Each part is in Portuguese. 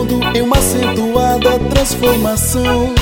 mundo em uma acentuada transformação.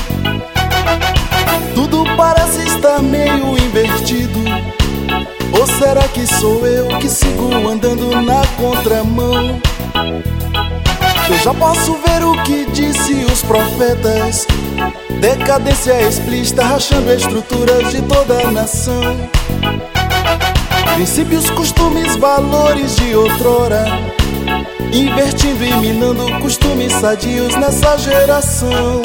Tudo parece estar meio invertido. Ou será que sou eu que sigo andando na contramão? Eu já posso ver o que disse os profetas: decadência explícita rachando estruturas de toda a nação. Princípios, costumes, valores de outrora, invertindo e minando costumes sadios nessa geração.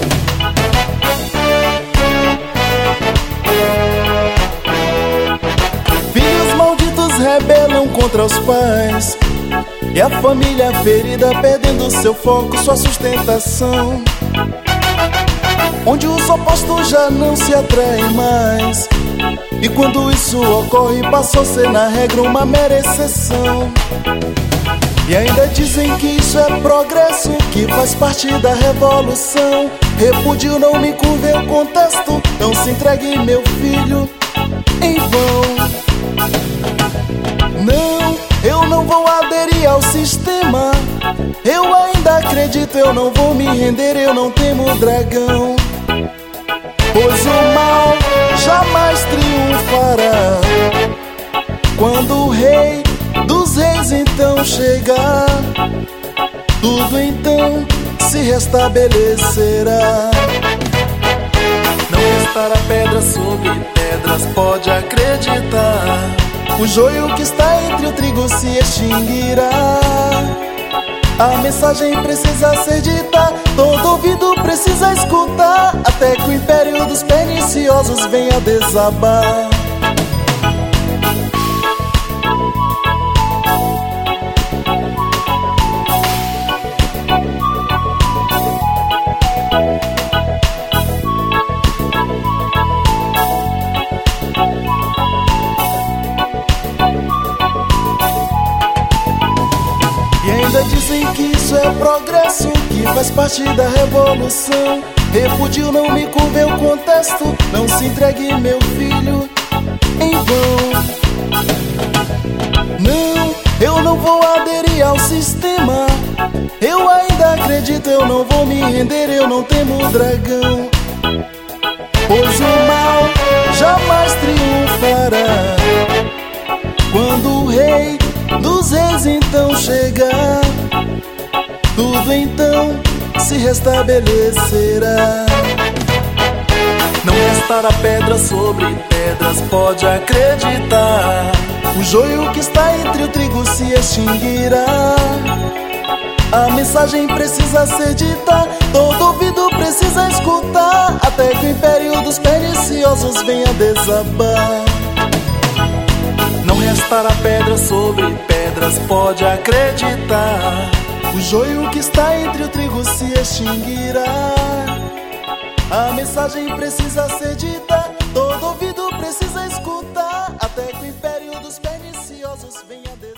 Filhos malditos rebelam contra os pais, e a família ferida perdendo seu foco, sua sustentação. Onde os opostos já não se atraem mais, e quando isso ocorre passou a ser na regra uma mera exceção. E ainda dizem que isso é progresso, que faz parte da revolução. Repudio, não me curve, eu contesto, não se entregue meu filho em vão. Não, eu não vou aderir ao sistema, eu ainda acredito, eu não vou me render, eu não temo o dragão. Pois o mal jamais triunfará quando o rei dos reis então chegar. Tudo então se restabelecerá. Não restará pedra sobre pedras, pode acreditar. O joio que está entre o trigo se extinguirá. A mensagem precisa ser dita, todo ouvido precisa escutar, até que o império dos perniciosos venha desabar. E ainda dizem que isso é progresso, que faz parte da revolução. Repudio, não me curve, eu contesto, não se entregue meu filho em vão. Não, eu não vou aderir ao sistema, eu ainda acredito, eu não vou me render, eu não temo o dragão. Pois o mal jamais triunfará quando o rei dos reis então chegar. Tudo então se restabelecerá. Não restará pedra sobre pedras, pode acreditar. O joio que está entre o trigo se extinguirá. A mensagem precisa ser dita, todo ouvido precisa escutar, até que o império dos perniciosos venha desabar. Não restará pedra sobre pedras, pode acreditar. O joio que está entre o trigo se extinguirá. A mensagem precisa ser dita, todo ouvido precisa escutar, até que o império dos perniciosos venha desabar.